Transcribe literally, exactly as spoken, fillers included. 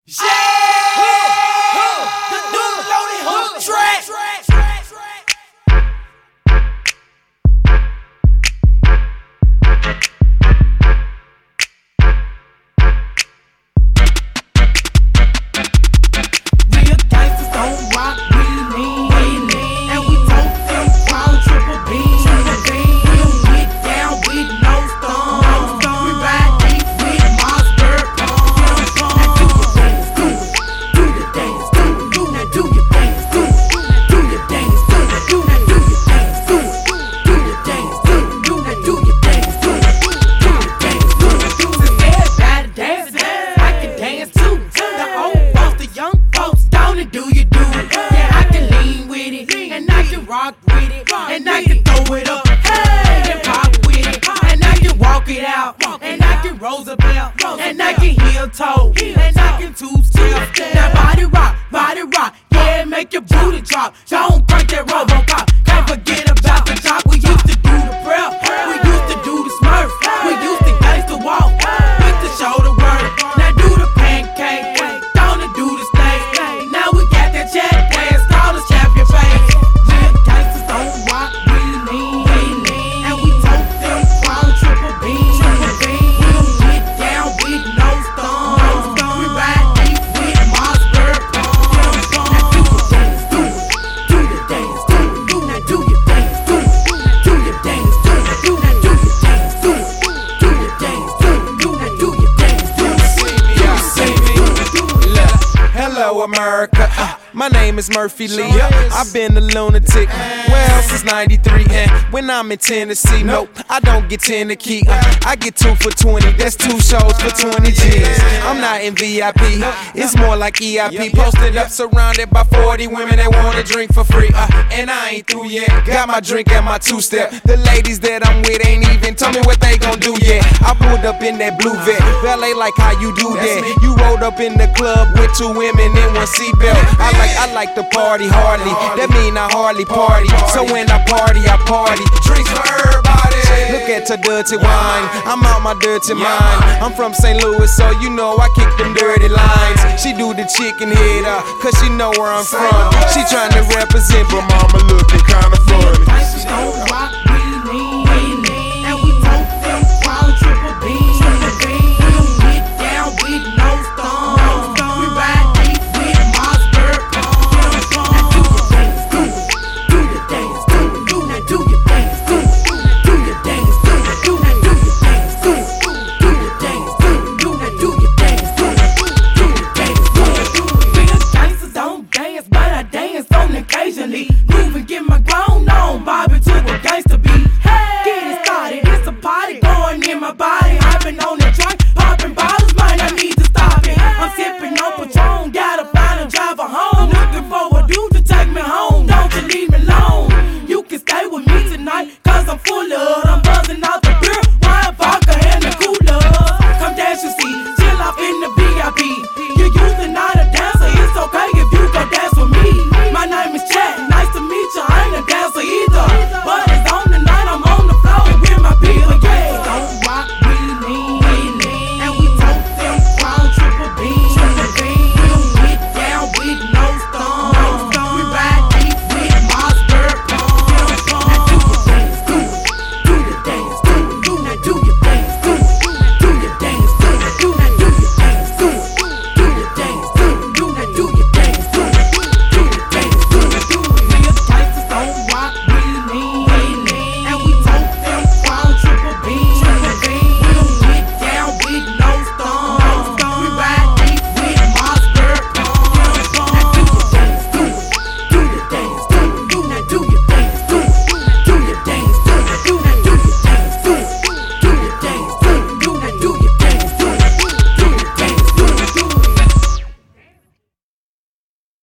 Rock with it, and I can throw it up, hey, and pop with it, and I can walk it out, and I can Roosevelt, and I can heel toe, and I can two step. Now body rock, body rock, yeah, make your booty drop. Don't break that RoboCop. Can't forget about the job. We used to do the prep, we used to do the smurf, we used to gangsta walk with the shoulder work. Now do the pancake, don't do the steak. Now we got that jet dance, call us champion face. Hello America, uh, my name is Murphy Lee. I've been a lunatic, well, since ninety-three. And when I'm in Tennessee, nope, I don't get ten to key. uh, I get two for twenty, that's two shows for twenty G's. I'm not in V I P, it's more like E I P. Posted up, surrounded by forty women that wanna drink for free, uh, and I ain't through yet. Got my drink and my two-step. The ladies that I'm with ain't even told me what they gon' do yet. I pulled up in that blue vet, ballet like how you do that. You rolled up in the club with two women in one seatbelt. I like, I like to party hardly. That mean I hardly party. So when I party, I party. Drinks for everybody. Look at her dirty wine. I'm out my dirty mind. I'm from Saint Louis, so you know I kick them dirty lines. She do the chicken head up, cause she know where I'm from. She tryna represent, but mama looking kinda funny. Don't rock, we lean.